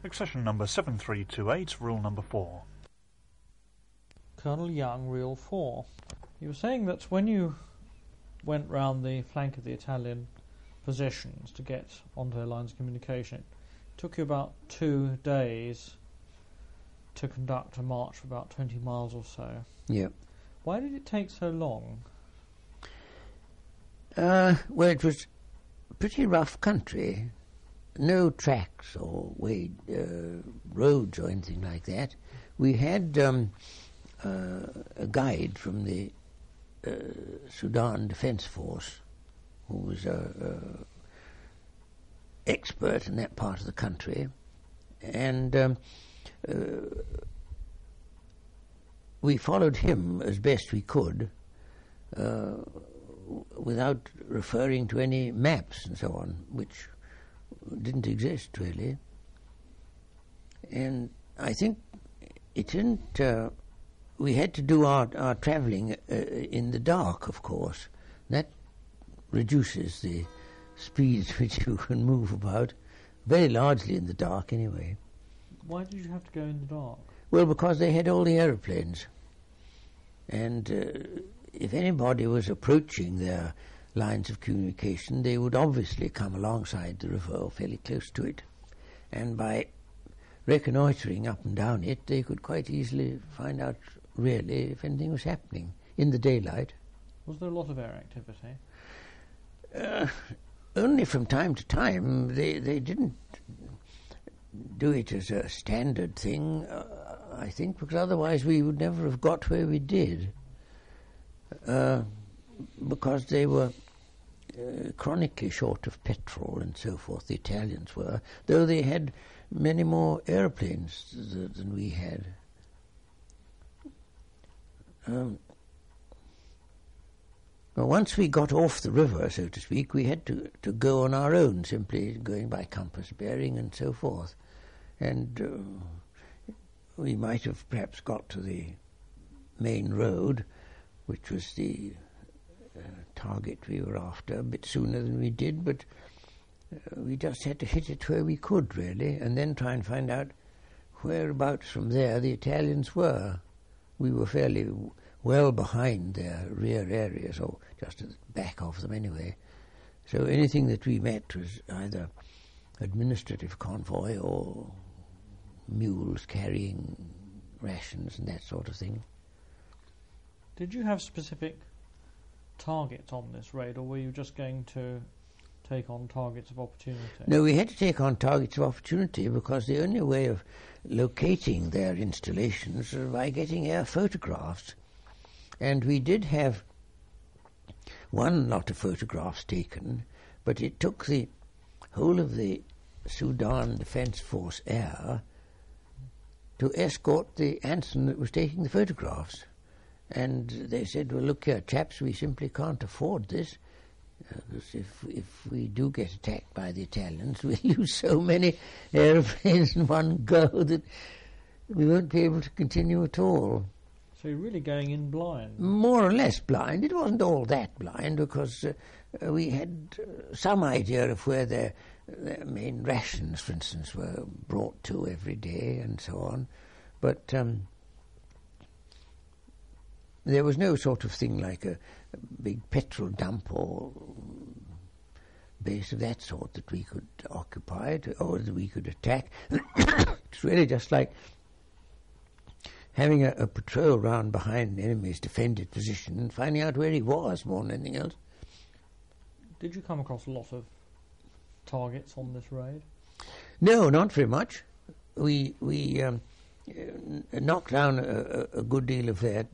Accession number 7328, rule number 4. Colonel Young, rule 4. You were saying that when you went round the flank of the Italian positions to get onto their lines of communication, it took you about 2 days to conduct a march for about 20 miles or so. Yeah. Why did it take so long? Well, it was pretty rough country. No tracks or roads or anything like that. We had a guide from the Sudan Defence Force who was an expert in that part of the country, and we followed him as best we could without referring to any maps and so on, which didn't exist really. And I think it didn't. We had to do our travelling in the dark, of course. That reduces the speeds which you can move about, very largely in the dark anyway. Why did you have to go in the dark? Well, because they had all the aeroplanes, and if anybody was approaching their lines of communication, they would obviously come alongside the river or fairly close to it, and by reconnoitring up and down it, they could quite easily find out really if anything was happening in the daylight. Was there a lot of air activity? Only from time to time. They didn't do it as a standard thing, I think, because otherwise we would never have got where we did, because they were chronically short of petrol and so forth, the Italians were, though they had many more aeroplanes than we had. Well, once we got off the river, so to speak, we had to go on our own, simply going by compass bearing and so forth. And we might have perhaps got to the main road, which was the target we were after, a bit sooner than we did, but we just had to hit it where we could, really, and then try and find out whereabouts from there the Italians were. We were fairly well behind their rear areas, or just at the back of them anyway. So anything that we met was either administrative convoy or mules carrying rations and that sort of thing. Did you have specific targets on this raid, or were you just going to take on targets of opportunity? No, we had to take on targets of opportunity because the only way of locating their installations was by getting air photographs. And we did have one lot of photographs taken, but it took the whole of the Sudan Defence Force air to escort the Anson that was taking the photographs. And they said, well, look here, chaps, we simply can't afford this, because if we do get attacked by the Italians, we'll use so many aeroplanes in one go that we won't be able to continue at all. So you're really going in blind? More or less blind. It wasn't all that blind, because we had some idea of where their main rations, for instance, were brought to every day and so on. But there was no sort of thing like a big petrol dump or base of that sort that we could occupy or that we could attack. It's really just like having a patrol round behind the enemy's defended position and finding out where he was more than anything else. Did you come across a lot of targets on this raid? No, not very much. We knocked down a good deal of their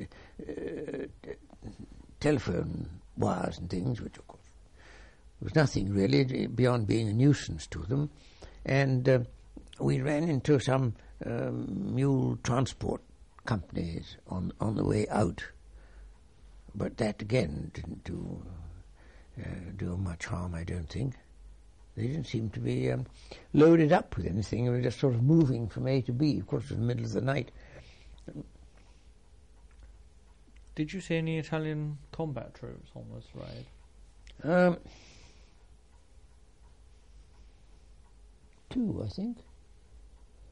telephone wires and things, which of course was nothing really beyond being a nuisance to them. And we ran into some mule transport companies on the way out, but that again didn't do much harm, I don't think. They didn't seem to be loaded up with anything. They were just sort of moving from A to B. Of course, it was the middle of the night. Did you see any Italian combat troops on this raid? 2, I think.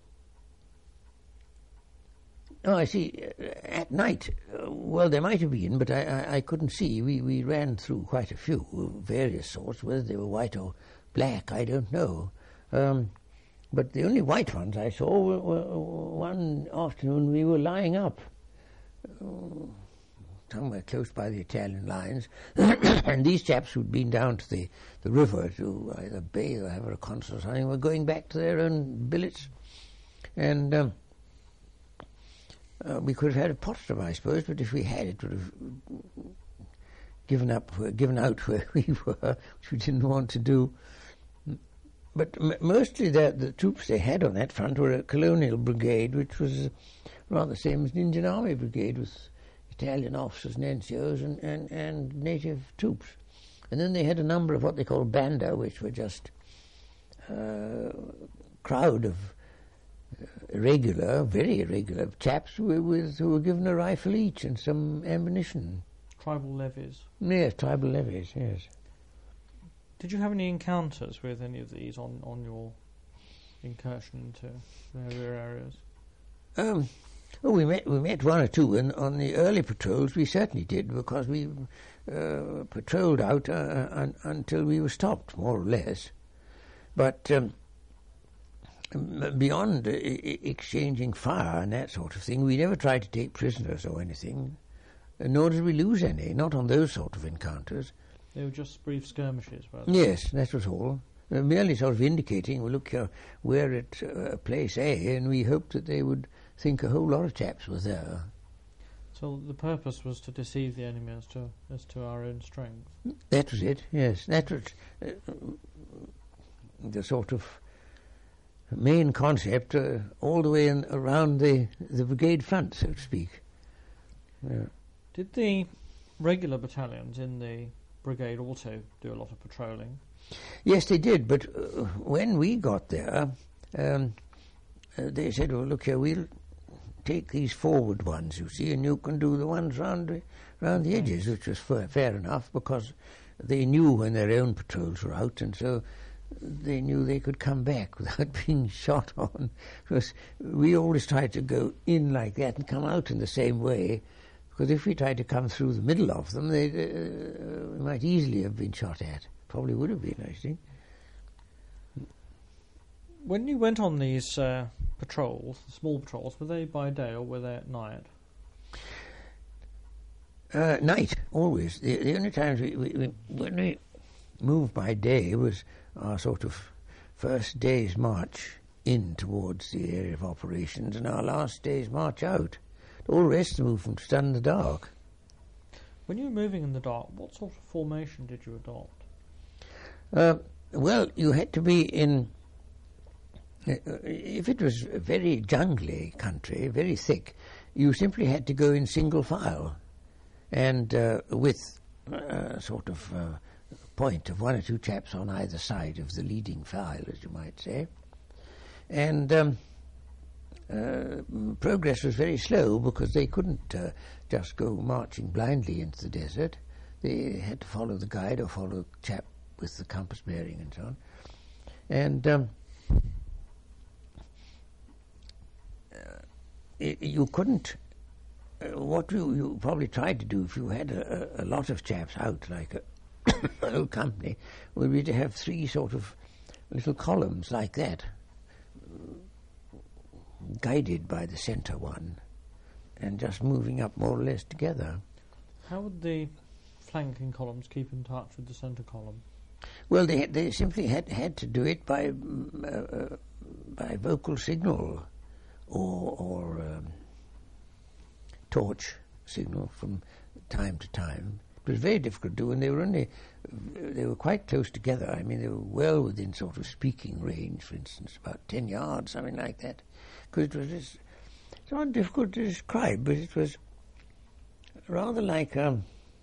Oh, I see. At night, well, there might have been, but I couldn't see. We ran through quite a few, various sorts. Whether they were white or black, I don't know. But the only white ones I saw were one afternoon we were lying up somewhere close by the Italian lines, and these chaps who'd been down to the river to either bathe or have a concert or something were going back to their own billets, and we could have had a pot of them, I suppose, but if we had, it would have given out where we were, which we didn't want to do. But mostly the troops they had on that front were a colonial brigade, which was rather the same as an Indian Army brigade, with Italian officers and NCOs and native troops. And then they had a number of what they call banda, which were just a crowd of very irregular chaps who were given a rifle each and some ammunition. Tribal levies? Yes, tribal levies, yes. Did you have any encounters with any of these on your incursion into their areas? Well, we met one or two, and on the early patrols we certainly did, because we patrolled out until we were stopped, more or less. But beyond exchanging fire and that sort of thing, we never tried to take prisoners or anything, nor did we lose any, not on those sort of encounters. They were just brief skirmishes, weren't they? Yes, that was all. Merely sort of indicating, well, look, we're at place A, and we hoped that they would think a whole lot of chaps were there. So the purpose was to deceive the enemy as to our own strength? That was it, yes. That was the sort of main concept all the way around the brigade front, so to speak. Yeah. Did the regular battalions in the brigade also do a lot of patrolling? Yes, they did, but when we got there, they said, well, look here, we'll take these forward ones, you see, and you can do the ones round the edges, which was fair enough, because they knew when their own patrols were out, and so they knew they could come back without being shot on, because we always tried to go in like that and come out in the same way, because if we tried to come through the middle of them, we might easily have been shot at. Probably would have been, I think. When you went on these patrols, small patrols, were they by day or were they at night? Night, always. The only times when we moved by day was our sort of first day's march in towards the area of operations and our last day's march out. All the rest of the movement was done in the dark. When you were moving in the dark, what sort of formation did you adopt? Well, you had to be in... if it was a very jungly country, very thick, you simply had to go in single file, and with a sort of point of one or two chaps on either side of the leading file, as you might say. And progress was very slow, because they couldn't just go marching blindly into the desert. They had to follow the guide or follow the chap with the compass bearing and so on. And you couldn't... what you probably tried to do if you had a lot of chaps out, like a whole company, would be to have three sort of little columns like that, guided by the centre one, and just moving up more or less together. How would the flanking columns keep in touch with the centre column? Well, they simply had to do it by vocal signal or torch signal from time to time. It was very difficult to do, and they were quite close together. I mean, they were well within sort of speaking range, for instance, about 10 yards, something like that. Because it was it's not difficult to describe, but it was rather like a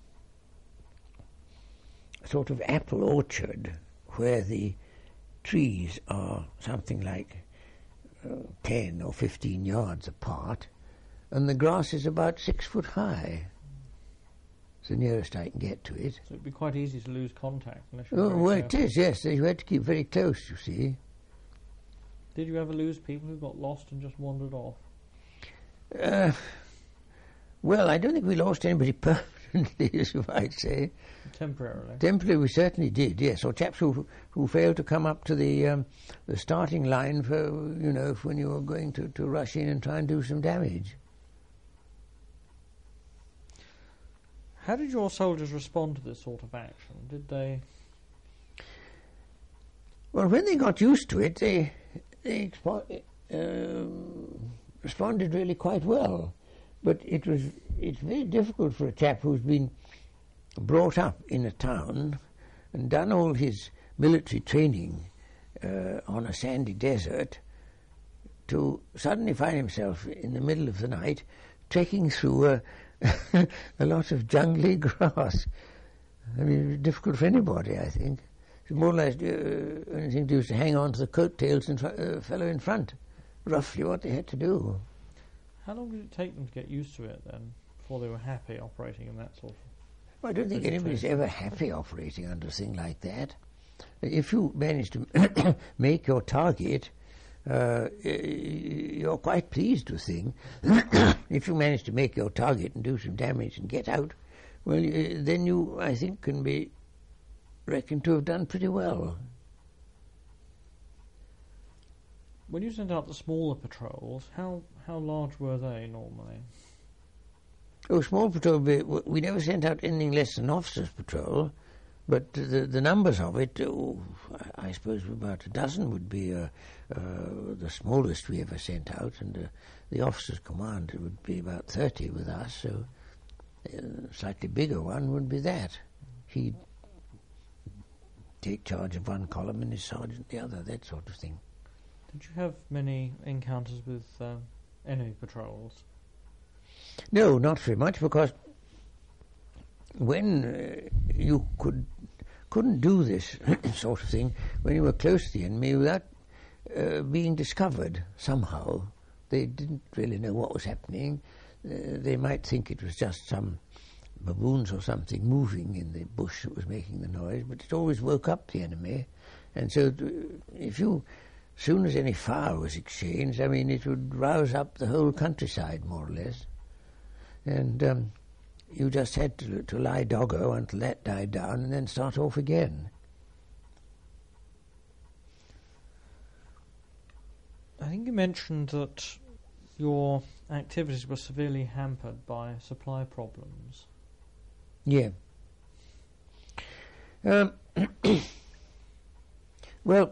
sort of apple orchard where the trees are something like 10 or 15 yards apart, and the grass is about 6 foot high. It's the nearest I can get to it. So it'd be quite easy to lose contact unless you're Oh, well, it is, yes. You had to keep very close, you see. Did you ever lose people who got lost and just wandered off? Well, I don't think we lost anybody permanently, as you might say. Temporarily. Temporarily, we certainly did, yes. Or chaps who failed to come up to the starting line for, when you were going to rush in and try and do some damage. How did your soldiers respond to this sort of action? Did they... Well, when they got used to it, they responded really quite well. But it's very difficult for a chap who's been brought up in a town and done all his military training on a sandy desert to suddenly find himself in the middle of the night trekking through a lot of jungly grass. I mean, it's difficult for anybody, I think. It's more or less anything to do is to hang on to the coattails of the fellow in front. Roughly what they had to do. How long did it take them to get used to it then, before they were happy operating in that sort of... Well, I don't think anybody's ever happy operating under a thing like that. If you manage to make your target, you're quite pleased with the thing. If you manage to make your target and do some damage and get out, well, then you, I think, can be reckoned to have done pretty well. When you sent out the smaller patrols, how large were they normally? Oh, small patrol, we never sent out anything less than officers' patrol, but the numbers of it, I suppose about a dozen would be the smallest we ever sent out, and the officers' command would be about 30 with us, so a slightly bigger one would be that. He'd take charge of one column and his sergeant the other, that sort of thing. Did you have many encounters with enemy patrols? No, not very much, because when you couldn't do this sort of thing, when you were close to the enemy without being discovered somehow, they didn't really know what was happening. They might think it was just some baboons or something moving in the bush that was making the noise, but it always woke up the enemy. And so as soon as any fire was exchanged, I mean, it would rouse up the whole countryside, more or less. And you just had to lie doggo until that died down and then start off again. I think you mentioned that your activities were severely hampered by supply problems. Yeah. Well,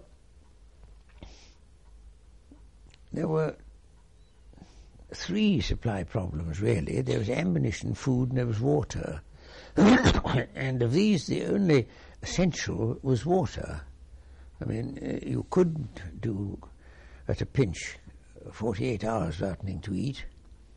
there were 3 supply problems, really. There was ammunition, food, and there was water. And of these, the only essential was water. I mean, you could do, at a pinch, 48 hours without anything to eat.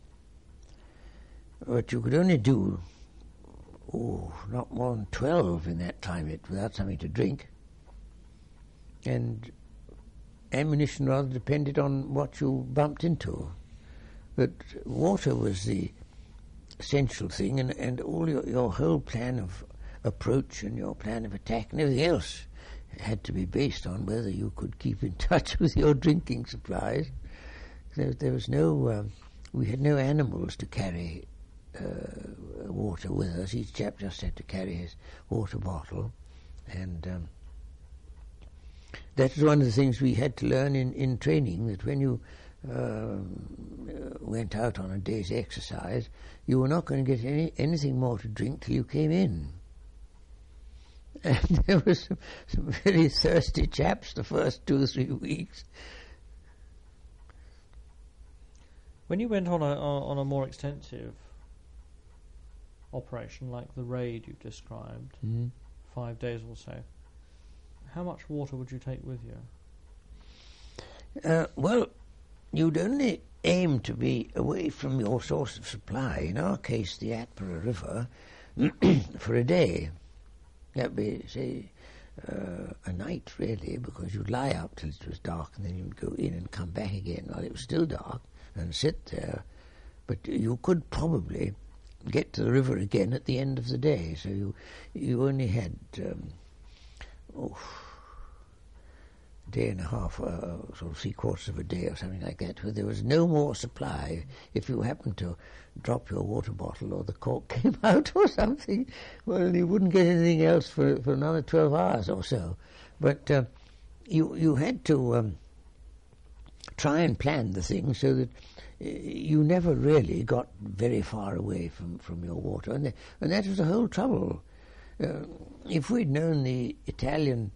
But you could only do, not more than 12 in that climate without something to drink. And ammunition rather depended on what you bumped into. But water was the essential thing, and all your whole plan of approach and your plan of attack and everything else had to be based on whether you could keep in touch with your drinking supplies. There was no, we had no animals to carry water with us. Each chap just had to carry his water bottle, and that was one of the things we had to learn in training, that when you went out on a day's exercise, you were not going to get anything more to drink till you came in. And there were some very thirsty chaps the first 2 or 3 weeks. When you went on a more extensive operation like the raid you described, 5 days or so, how much water would you take with you? Well, you'd only aim to be away from your source of supply, in our case the Atborough River, for a day. That'd be, say, a night, really, because you'd lie out till it was dark and then you'd go in and come back again while it was still dark and sit there. But you could probably get to the river again at the end of the day, so you only had day and a half, sort of 3/4 of a day or something like that, where there was no more supply. If you happened to drop your water bottle or the cork came out or something, well, you wouldn't get anything else for another 12 hours or so. But you had to try and plan the thing so that you never really got very far away from your water. And that was the whole trouble. If we'd known the Italian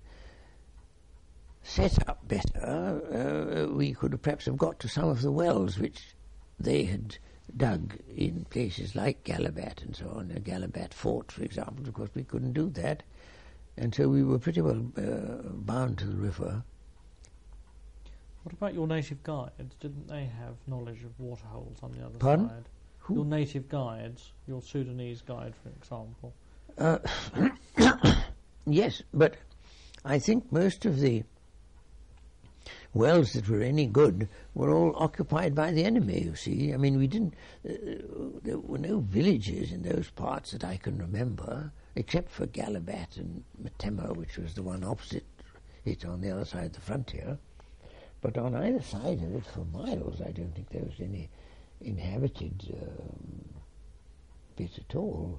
set up better, we could have perhaps have got to some of the wells which they had dug in places like Gallabat and so on, Gallabat Fort, for example. Of course, we couldn't do that, and so we were pretty well bound to the river. What about your native guides? Didn't they have knowledge of waterholes on the other Pardon? side? Who? Your native guides, your Sudanese guide, for example. Yes, but I think most of the wells that were any good were all occupied by the enemy, you see. I mean, we didn't... there were no villages in those parts that I can remember, except for Gallabat and Matema, which was the one opposite it on the other side of the frontier. But on either side of it, for miles, I don't think there was any inhabited bit at all.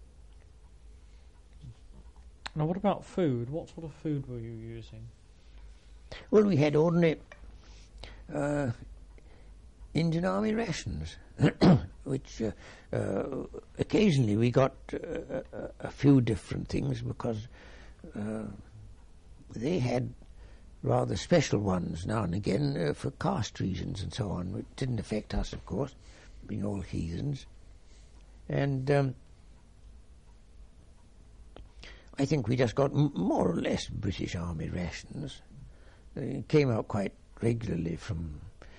Now, what about food? What sort of food were you using? Well, we had ordinary Indian Army rations, which occasionally we got a few different things because they had rather special ones now and again for caste reasons and so on, which didn't affect us, of course, being all heathens. And I think we just got more or less British Army rations. It came out quite regularly from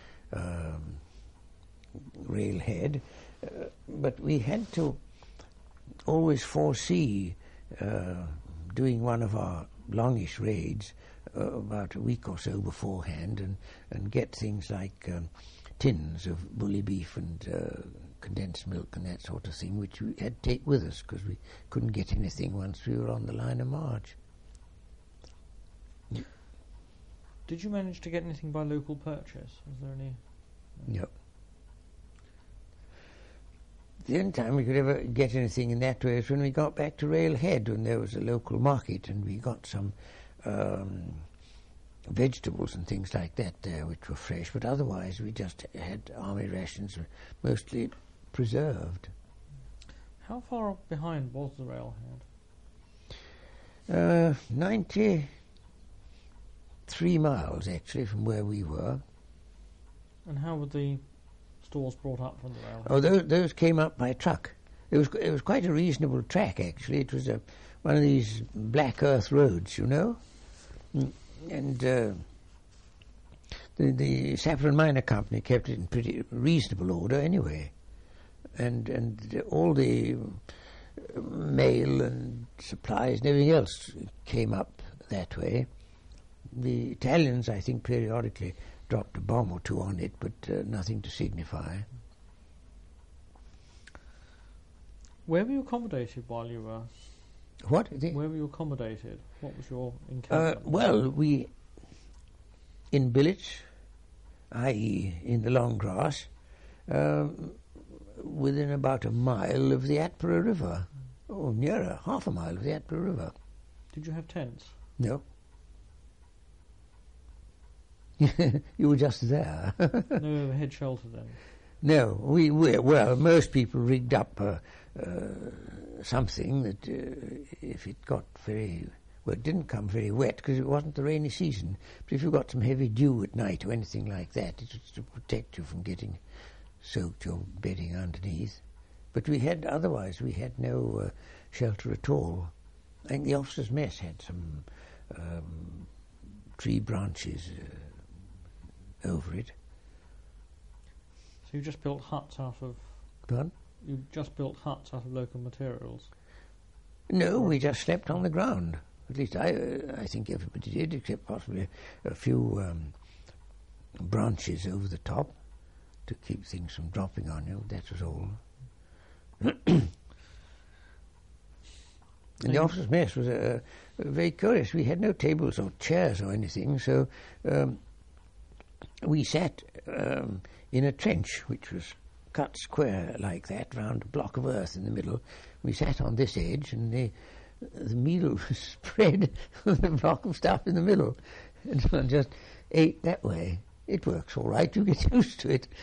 Railhead, but we had to always foresee doing one of our longish raids about a week or so beforehand and get things like tins of bully beef and condensed milk and that sort of thing, which we had to take with us because we couldn't get anything once we were on the line of march. Did you manage to get anything by local purchase? Was there any? No. The only time we could ever get anything in that way was when we got back to Railhead, when there was a local market, and we got some vegetables and things like that there, which were fresh. But otherwise, we just had army rations, mostly preserved. How far behind was the Railhead? 93 miles, actually, from where we were. And how were the stores brought up from the Railhead? Oh, those came up by truck. It was quite a reasonable track, actually. It was one of these black earth roads, you know. And the Saffron Minor Company kept it in pretty reasonable order anyway. And all the mail and supplies and everything else came up that way. The Italians, I think, periodically dropped a bomb or two on it, but nothing to signify. Where were you accommodated while you were... What? Where were you accommodated? What was your encampment? Well, we... in billets, i.e. in the long grass, within about a mile of the Atborough River. Oh, nearer, half a mile of the Atborough River. Did you have tents? No. You were just there. No overhead shelter then? No, well, most people rigged up something that if it got very... Well, it didn't come very wet because it wasn't the rainy season. But if you got some heavy dew at night or anything like that, it was to protect you from getting soaked or bedding underneath. But otherwise we had no shelter at all. I think the officers' mess had some tree branches over it. So you just built huts out of... Pardon? You just built huts out of local materials? No, we just slept on the ground. At least I think everybody did, except possibly a few branches over the top to keep things from dropping on you. That was all. And the officers' mess was very curious. We had no tables or chairs or anything, so we sat in a trench which was cut square like that, round a block of earth in the middle. We sat on this edge, and the meal was spread on the block of stuff in the middle, and one just ate that way. It works all right. You get used to it.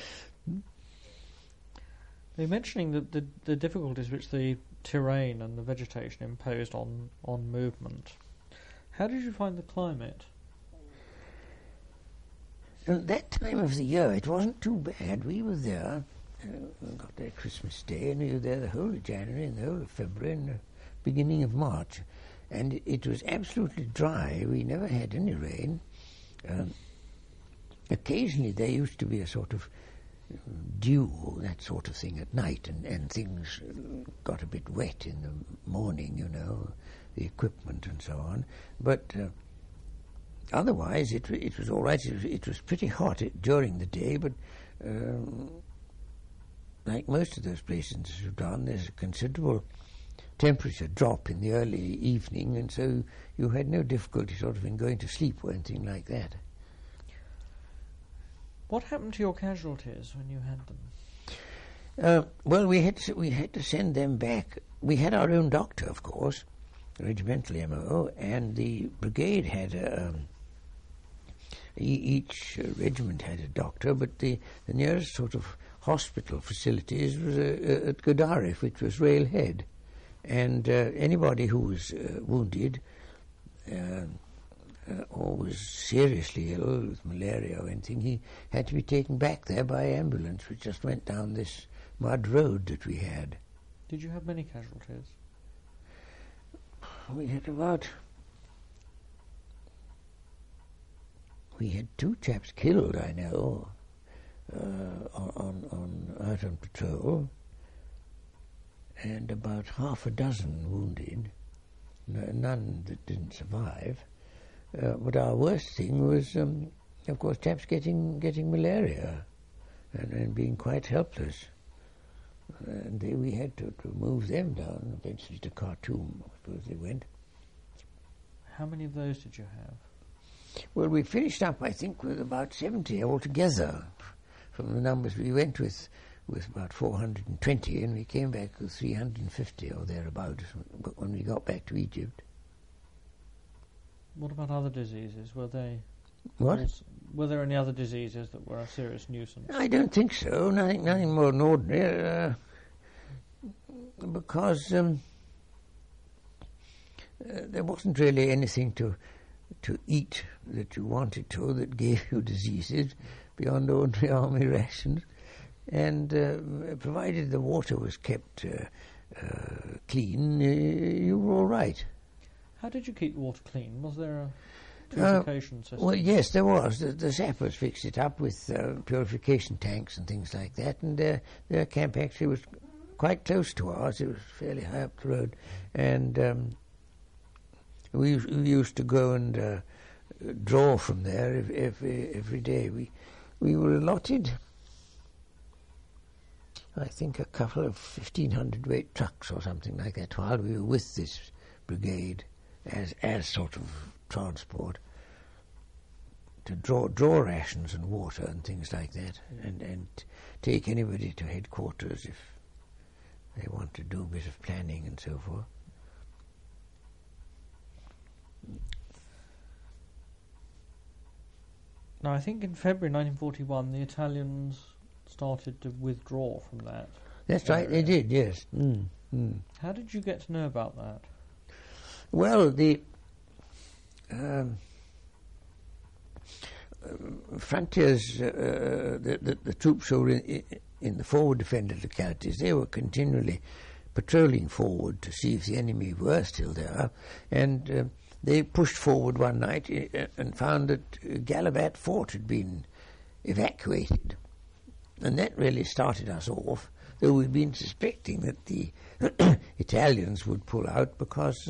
You're mentioning that the difficulties which the terrain and the vegetation imposed on movement. How did you find the climate? At that time of the year, it wasn't too bad. We were there. We got there Christmas Day, and we were there the whole of January and the whole of February and the beginning of March. And it was absolutely dry. We never had any rain. Occasionally there used to be a sort of dew, that sort of thing, at night, and things got a bit wet in the morning, you know, the equipment and so on. But otherwise it was all right. It was pretty hot during the day, but like most of those places in Sudan, there's a considerable temperature drop in the early evening, and so you had no difficulty sort of in going to sleep or anything like that. What happened to your casualties when you had them? Well, we had to send them back. We had our own doctor, of course, regimental MO, and the brigade had each regiment had a doctor, but the nearest sort of hospital facilities was at Gudarif, which was Railhead, and anybody who was wounded or was seriously ill with malaria or anything, he had to be taken back there by ambulance, which just went down this mud road that we had. Did you have many casualties? We had 2 chaps killed, I know, out on patrol, and about half a dozen wounded, none that didn't survive. But our worst thing was, of course, chaps getting malaria and being quite helpless. And we had to move them down eventually to Khartoum, I suppose they went. How many of those did you have? Well, we finished up, I think, with about 70 altogether. From the numbers we went with about 420, and we came back with 350 or thereabouts when we got back to Egypt. What about other diseases? Were there any other diseases that were a serious nuisance? I don't think so. Nothing more than ordinary. Because there wasn't really anything to eat that you wanted to that gave you diseases beyond ordinary army rations. And provided the water was kept clean, you were all right. How did you keep the water clean? Was there a purification system? Well, yes, there was. The sappers fixed it up with purification tanks and things like that, and their camp actually was quite close to ours. It was fairly high up the road, and we used to go and draw from there every day. We were allotted, I think, a couple of 1,500 weight trucks or something like that while we were with this brigade as sort of transport to draw rations and water and things like that, and take anybody to headquarters if they want to do a bit of planning and so forth. Now, I think in February 1941 the Italians started to withdraw from that. That's right, they did, yes. How did you get to know about that? Well, the frontiers, the troops who were in the forward defended localities, they were continually patrolling forward to see if the enemy were still there, and they pushed forward one night and found that Gallabat Fort had been evacuated, and that really started us off, though we'd been suspecting that the Italians would pull out because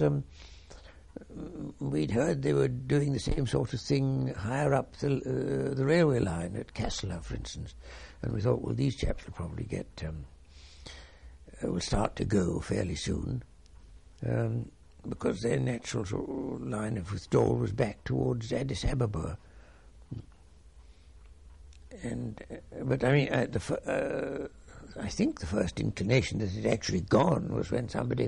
we'd heard they were doing the same sort of thing higher up the railway line at Kassala, for instance, and we thought, well, these chaps will probably will start to go fairly soon. because their natural line of withdrawal was back towards Addis Ababa. But I mean, I think the first inclination that it had actually gone was when somebody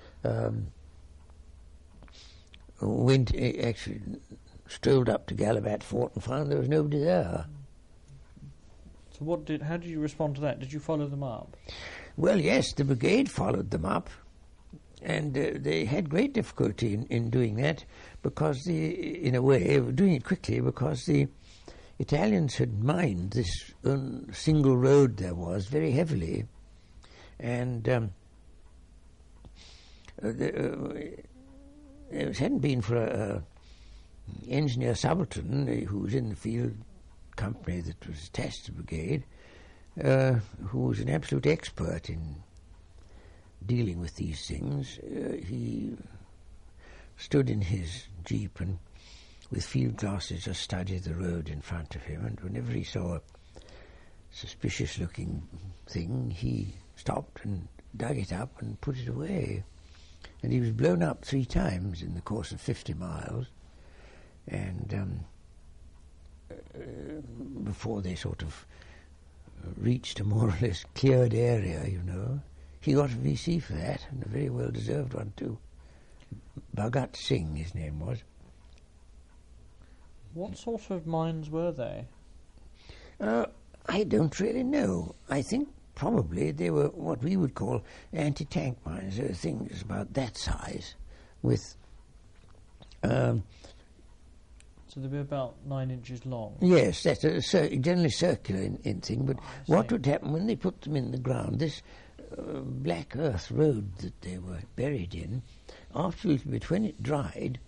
actually strolled up to Gallabat Fort and found there was nobody there. So how did you respond to that? Did you follow them up? Well, yes, the brigade followed them up, and they had great difficulty in doing that because, in a way, doing it quickly because the Italians had mined this single road there was very heavily, and it hadn't been for an engineer subaltern who was in the field company that was attached to the brigade, who was an absolute expert in dealing with these things. He stood in his jeep and with field glasses just studied the road in front of him, and whenever he saw a suspicious-looking thing, he stopped and dug it up and put it away. And he was blown up 3 times in the course of 50 miles, and before they sort of reached a more or less cleared area, you know. He got a VC for that, and a very well-deserved one too. Bhagat Singh, his name was. What sort of mines were they? I don't really know. I think probably they were what we would call anti-tank mines. They were things about that size with... so they'd be about 9 inches long? Yes, that's generally circular in thing, but what would happen when they put them in the ground, this black earth road that they were buried in, after a little bit, when it dried,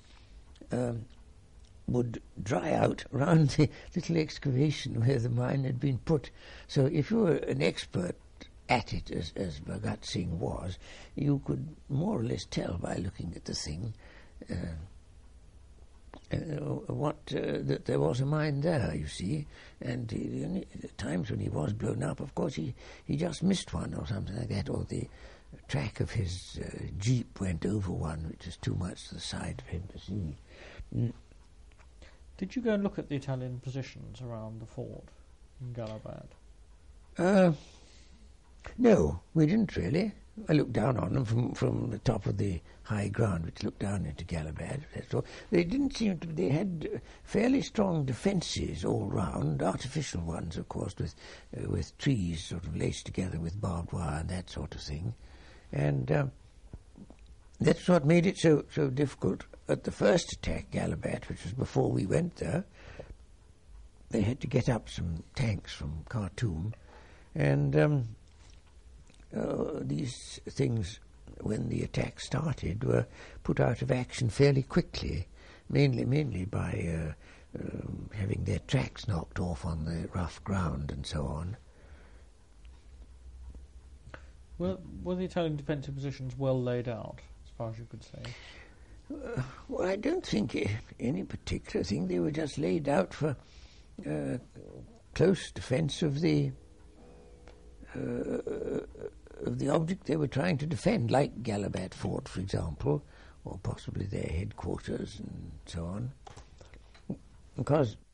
would dry out around the little excavation where the mine had been put. So if you were an expert at it, as Bhagat Singh was, you could more or less tell by looking at the thing that there was a mine there, you see. And the times when he was blown up, of course, he just missed one or something like that, or the track of his jeep went over one, which is too much to the side for him to see. Did you go and look at the Italian positions around the fort in Gallabat? No, we didn't really. I looked down on them from the top of the high ground, which looked down into Gallabat. That's all. They didn't seem to. They had fairly strong defences all round, artificial ones, of course, with trees sort of laced together with barbed wire and that sort of thing, and that's what made it so difficult. At the first attack, Gallabat, which was before we went there, they had to get up some tanks from Khartoum, and these things, when the attack started, were put out of action fairly quickly, mainly by having their tracks knocked off on the rough ground and so on. Well, were the Italian defensive positions well laid out, as far as you could say? Well, I don't think any particular thing. They were just laid out for close defence of the object they were trying to defend, like Gallabat Fort, for example, or possibly their headquarters and so on. Because